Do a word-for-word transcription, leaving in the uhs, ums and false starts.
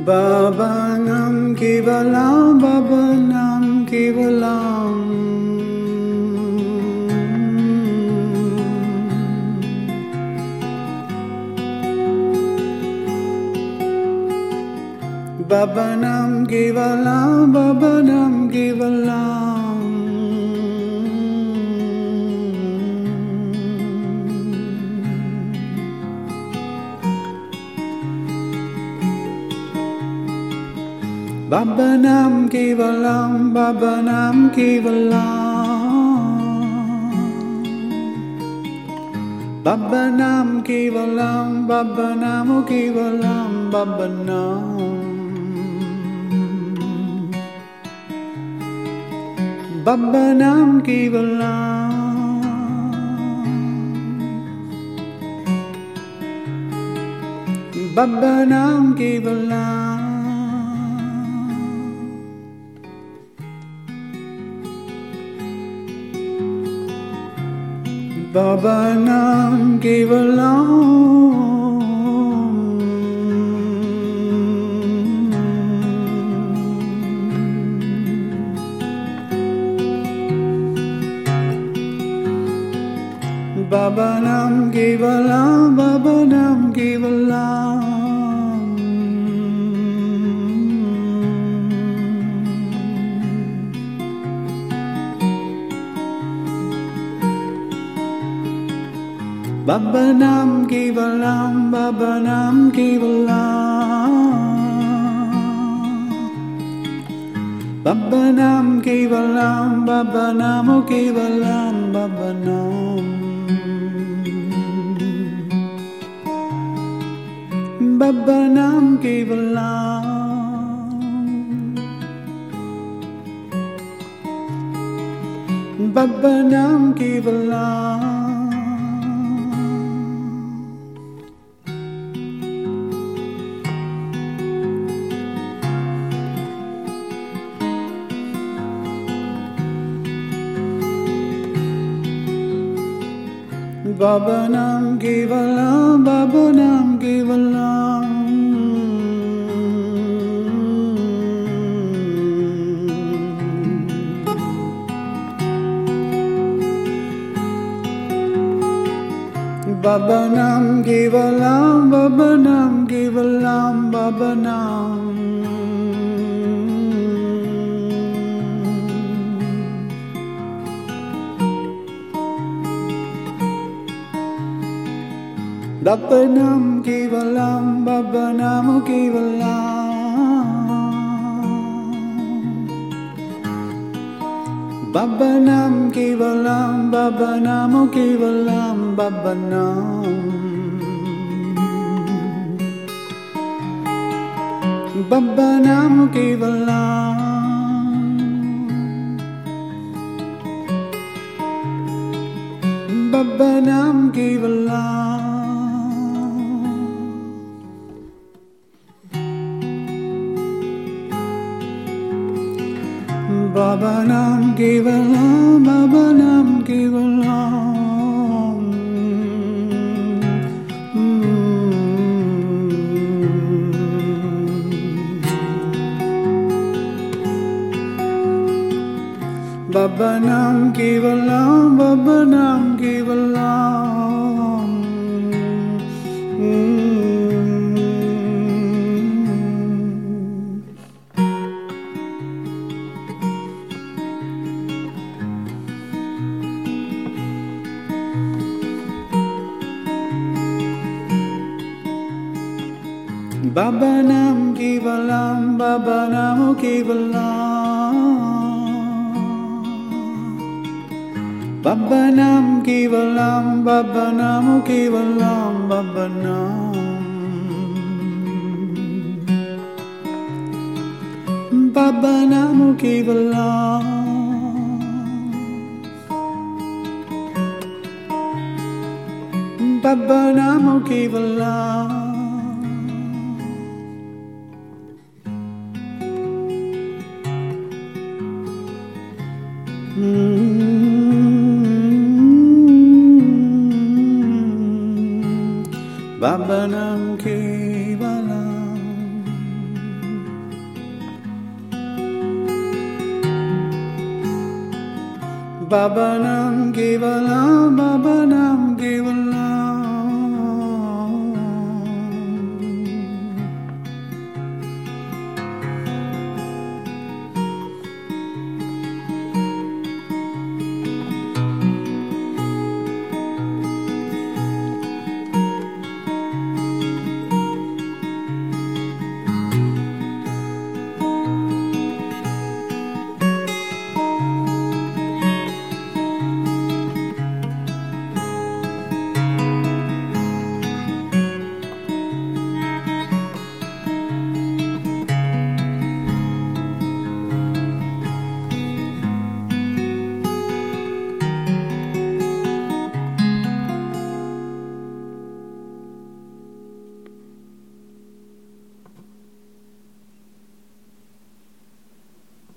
Bhavanam Kevalam, Bhavanam Kevalam. Bhavanam Kevalam, Bhavanam Kevalam. Bhavanam Kevalam, Bhavanam Kevalam. Bhavanam Kevalam, Bhavanam Kevalam, Bhavanam. Bhavanam Kevalam. Bhavanam Kevalam. Bhavanam Kevalam. Bhavanam Kevalam, Bhavanam Kevalam. Bhavanam Kevalam, Bhavanam Kevalam. Bhavanam Kevalam, Bhavanam Kevalam, Bhavanam. Bhavanam Kevalam. Bhavanam Kevalam. Bhavanam Kevalam, Bhavanam Kevalam. Bhavanam Kevalam, Bhavanam Kevalam, Bhavanam. Bhavanam Kevalam, Bhavanam Kevalam. Bhavanam Kevalam, Bhavanam Kevalam, Bhavanam. Bhavanam Kevalam. Bhavanam Kevalam. Bhavanam Kevalam, Bhavanam Kevalam. Bhavanam Kevalam, Bhavanam Kevalam. Bhavanam Kevalam, Bhavanam Kevalam. Bhavanam Kevalam, Bhavanam Kevalam, Bhavanam. Bhavanam Kevalam. Bhavanam Kevalam. Bhavanam Kevalam. Baba Nam Kevalam, Baba